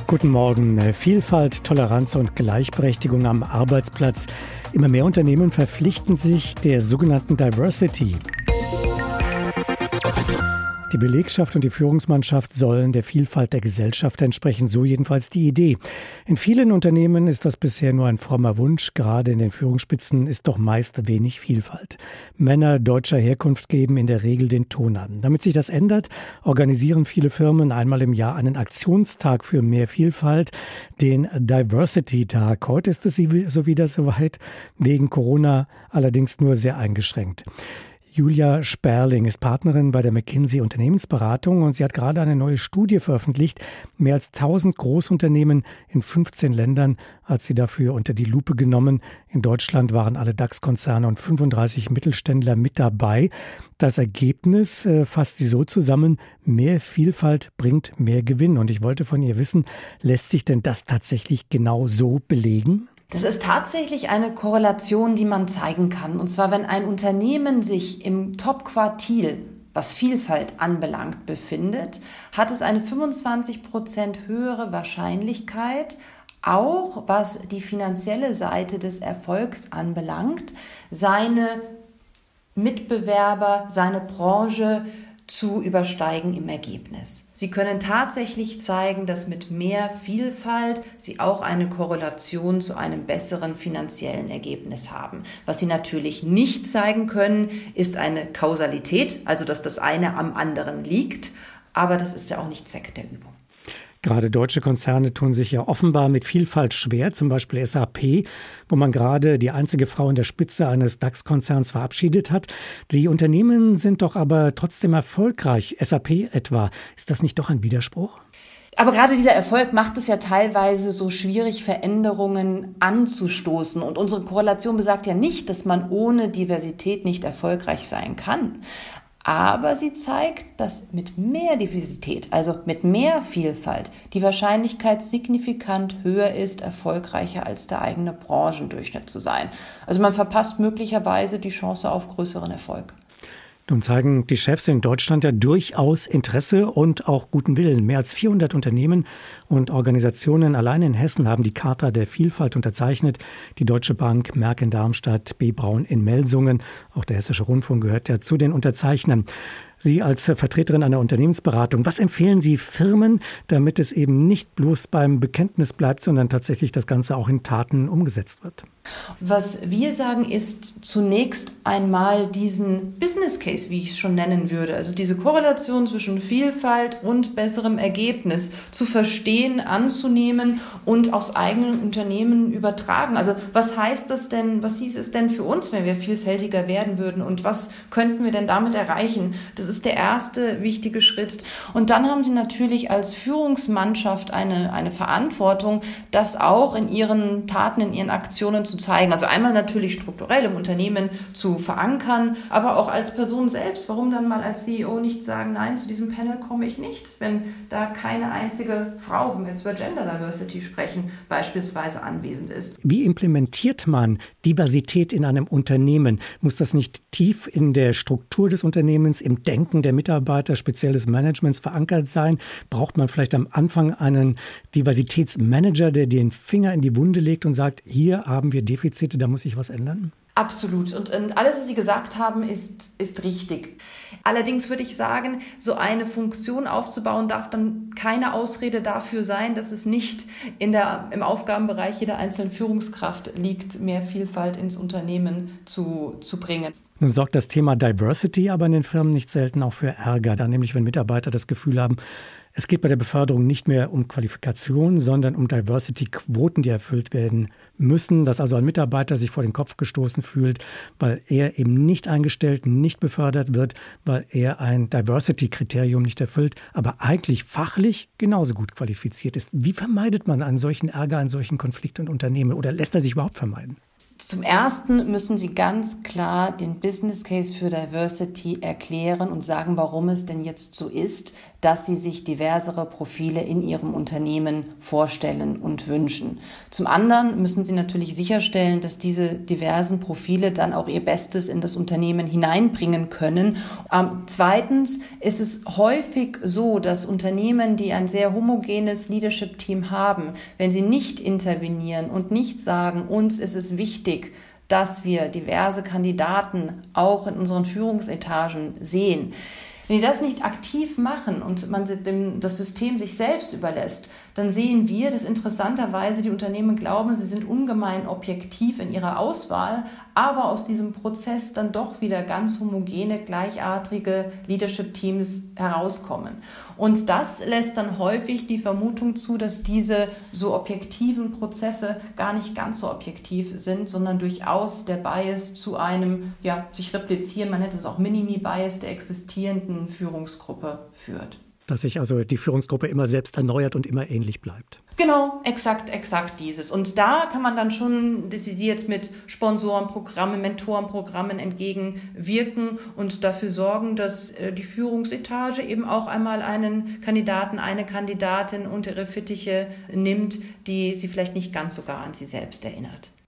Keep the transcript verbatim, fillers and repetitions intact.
Guten Morgen. Vielfalt, Toleranz und Gleichberechtigung am Arbeitsplatz. Immer mehr Unternehmen verpflichten sich der sogenannten Diversity. Die Belegschaft und die Führungsmannschaft sollen der Vielfalt der Gesellschaft entsprechen, so jedenfalls die Idee. In vielen Unternehmen ist das bisher nur ein frommer Wunsch, gerade in den Führungsspitzen ist doch meist wenig Vielfalt. Männer deutscher Herkunft geben in der Regel den Ton an. Damit sich das ändert, organisieren viele Firmen einmal im Jahr einen Aktionstag für mehr Vielfalt, den Diversity-Tag. Heute ist es so wieder soweit, wegen Corona allerdings nur sehr eingeschränkt. Julia Sperling ist Partnerin bei der McKinsey Unternehmensberatung und sie hat gerade eine neue Studie veröffentlicht. Mehr als tausend Großunternehmen in fünfzehn Ländern hat sie dafür unter die Lupe genommen. In Deutschland waren alle DAX-Konzerne und fünfunddreißig Mittelständler mit dabei. Das Ergebnis äh, fasst sie so zusammen: Mehr Vielfalt bringt mehr Gewinn. Und ich wollte von ihr wissen, lässt sich denn das tatsächlich genau so belegen? Das ist tatsächlich eine Korrelation, die man zeigen kann. Und zwar, wenn ein Unternehmen sich im Top-Quartil, was Vielfalt anbelangt, befindet, hat es eine fünfundzwanzig Prozent höhere Wahrscheinlichkeit, auch was die finanzielle Seite des Erfolgs anbelangt, seine Mitbewerber, seine Branche zu übersteigen im Ergebnis. Sie können tatsächlich zeigen, dass mit mehr Vielfalt Sie auch eine Korrelation zu einem besseren finanziellen Ergebnis haben. Was Sie natürlich nicht zeigen können, ist eine Kausalität, also dass das eine am anderen liegt, aber das ist ja auch nicht Zweck der Übung. Gerade deutsche Konzerne tun sich ja offenbar mit Vielfalt schwer, zum Beispiel S A P, wo man gerade die einzige Frau in der Spitze eines DAX-Konzerns verabschiedet hat. Die Unternehmen sind doch aber trotzdem erfolgreich. S A P etwa, ist das nicht doch ein Widerspruch? Aber gerade dieser Erfolg macht es ja teilweise so schwierig, Veränderungen anzustoßen. Und unsere Korrelation besagt ja nicht, dass man ohne Diversität nicht erfolgreich sein kann. Aber sie zeigt, dass mit mehr Diversität, also mit mehr Vielfalt, die Wahrscheinlichkeit signifikant höher ist, erfolgreicher als der eigene Branchendurchschnitt zu sein. Also man verpasst möglicherweise die Chance auf größeren Erfolg. Nun zeigen die Chefs in Deutschland ja durchaus Interesse und auch guten Willen. Mehr als vierhundert Unternehmen und Organisationen allein in Hessen haben die Charta der Vielfalt unterzeichnet. Die Deutsche Bank, Merck in Darmstadt, B. Braun in Melsungen. Auch der Hessische Rundfunk gehört ja zu den Unterzeichnern. Sie als Vertreterin einer Unternehmensberatung, was empfehlen Sie Firmen, damit es eben nicht bloß beim Bekenntnis bleibt, sondern tatsächlich das Ganze auch in Taten umgesetzt wird? Was wir sagen, ist zunächst einmal diesen Business Case, wie ich es schon nennen würde, also diese Korrelation zwischen Vielfalt und besserem Ergebnis zu verstehen, anzunehmen und aufs eigene Unternehmen übertragen. Also was heißt das denn, was hieß es denn für uns, wenn wir vielfältiger werden würden und was könnten wir denn damit erreichen? Das ist der erste wichtige Schritt. Und dann haben Sie natürlich als Führungsmannschaft eine, eine Verantwortung, das auch in Ihren Taten, in Ihren Aktionen zu zeigen. Also einmal natürlich strukturell im Unternehmen zu verankern, aber auch als Person selbst. Warum dann mal als C E O nicht sagen, nein, zu diesem Panel komme ich nicht, wenn da keine einzige Frau, wenn wir jetzt über Gender Diversity sprechen, beispielsweise anwesend ist. Wie implementiert man Diversität in einem Unternehmen? Muss das nicht tief in der Struktur des Unternehmens, im Denken der Mitarbeiter, speziell des Managements verankert sein? Braucht man vielleicht am Anfang einen Diversitätsmanager, der den Finger in die Wunde legt und sagt, hier haben wir Defizite, da muss sich was ändern? Absolut. Und, und alles, was Sie gesagt haben, ist, ist richtig. Allerdings würde ich sagen, so eine Funktion aufzubauen, darf dann keine Ausrede dafür sein, dass es nicht in der, im Aufgabenbereich jeder einzelnen Führungskraft liegt, mehr Vielfalt ins Unternehmen zu, zu bringen. Nun sorgt das Thema Diversity aber in den Firmen nicht selten auch für Ärger. Da nämlich, wenn Mitarbeiter das Gefühl haben, es geht bei der Beförderung nicht mehr um Qualifikation, sondern um Diversity-Quoten, die erfüllt werden müssen. Dass also ein Mitarbeiter sich vor den Kopf gestoßen fühlt, weil er eben nicht eingestellt, nicht befördert wird, weil er ein Diversity-Kriterium nicht erfüllt, aber eigentlich fachlich genauso gut qualifiziert ist. Wie vermeidet man einen solchen Ärger, einen solchen Konflikt in Unternehmen oder lässt er sich überhaupt vermeiden? Zum Ersten müssen Sie ganz klar den Business Case für Diversity erklären und sagen, warum es denn jetzt so ist, dass Sie sich diversere Profile in Ihrem Unternehmen vorstellen und wünschen. Zum anderen müssen Sie natürlich sicherstellen, dass diese diversen Profile dann auch ihr Bestes in das Unternehmen hineinbringen können. Ähm, zweitens ist es häufig so, dass Unternehmen, die ein sehr homogenes Leadership-Team haben, wenn sie nicht intervenieren und nicht sagen, uns ist es wichtig, dass wir diverse Kandidaten auch in unseren Führungsetagen sehen. Wenn die das nicht aktiv machen und man das System sich selbst überlässt, dann sehen wir, dass interessanterweise die Unternehmen glauben, sie sind ungemein objektiv in ihrer Auswahl, aber aus diesem Prozess dann doch wieder ganz homogene, gleichartige Leadership-Teams herauskommen. Und das lässt dann häufig die Vermutung zu, dass diese so objektiven Prozesse gar nicht ganz so objektiv sind, sondern durchaus der Bias zu einem, ja, sich replizieren, man nennt es auch Minimi-Bias der existierenden Führungsgruppe führt. Dass sich also die Führungsgruppe immer selbst erneuert und immer ähnlich bleibt. Genau, exakt, exakt dieses. Und da kann man dann schon dezidiert mit Sponsorenprogrammen, Mentorenprogrammen entgegenwirken und dafür sorgen, dass die Führungsetage eben auch einmal einen Kandidaten, eine Kandidatin unter ihre Fittiche nimmt, die sie vielleicht nicht ganz so gar an sie selbst erinnert.